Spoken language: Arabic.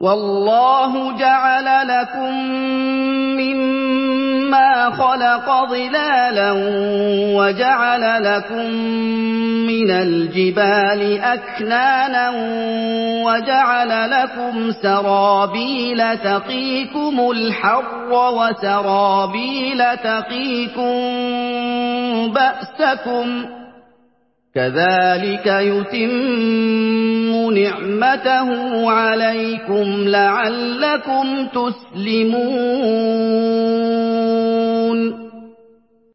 وَاللَّهُ جَعَلَ لَكُم مِّمَّا خَلَقَ ظِلَالًا وَجَعَلَ لَكُم مِّنَ الْجِبَالِ أَكْنَانًا وَجَعَلَ لَكُمْ سَرَابِيلَ تَقِيكُمُ الْحَرَّ وَسَرَابِيلَ تَقِيكُم بَأْسَكُمْ ۚ كَذَٰلِكَ يُتِمُّ نِعْمَتَهُ عَلَيْكُمْ لَعَلَّكُمْ تُسْلِمُونَ